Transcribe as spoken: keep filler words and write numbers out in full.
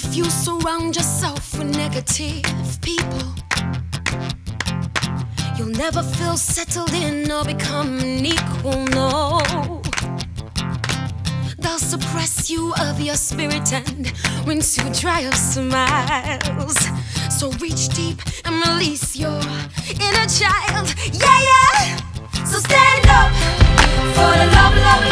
If you surround yourself with negative people, you'll never feel settled in or become an equal, no. They'll suppress you of your spirit and rinse you dry of smiles. So reach deep and release your inner child, yeah, yeah. So stand up for the love, love,